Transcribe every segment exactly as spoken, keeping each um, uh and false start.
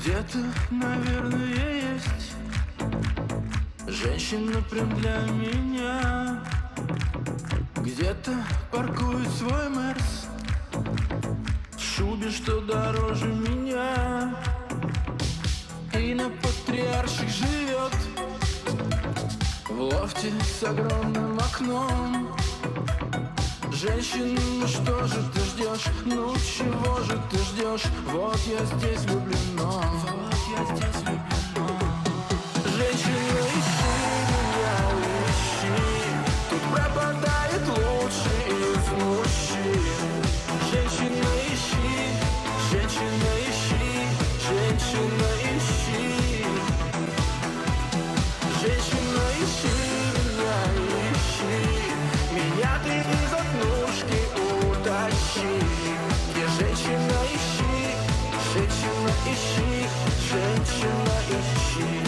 Где-то, наверное, есть женщина прям для меня. Где-то паркует свой Мерс в шубе, что дороже меня, и на Патриарших живет в лофте с огромным окном. Женщина, ну что же ты ждешь? Ну чего же ты ждешь? Вот я здесь влюблено. Вот я здесь влюблено. Женщина, ищи меня, ищи. Тут пропадает лучший из мужчин. Женщина, ищи, женщина, ищи, женщина, ищи. Женщина, ищи меня, ищи. Меня ты из однушки утащи. Где женщина, ищи, женщина, ищи, женщина, ищи.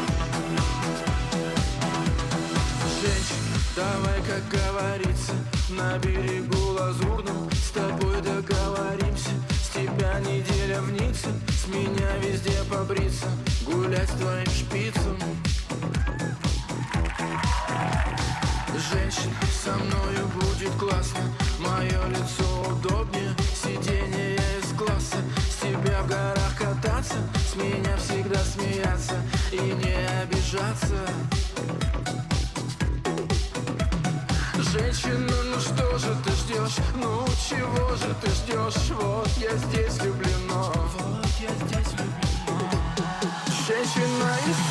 Женщина, давай, как говорится, на берегу лазурном с тобой договоримся. С тебя неделя в Ницце, с меня везде побриться, гулять с твоим шпицем. Женщина, со мною будет классно, мое лицо удобнее, сиденье из класса. С тебя в горах кататься, с меня всегда смеяться и не обижаться. Женщина, ну что же ты ждешь? Ну чего же ты ждешь? Вот я здесь влюблено. Вот я здесь влюблено. Женщина, и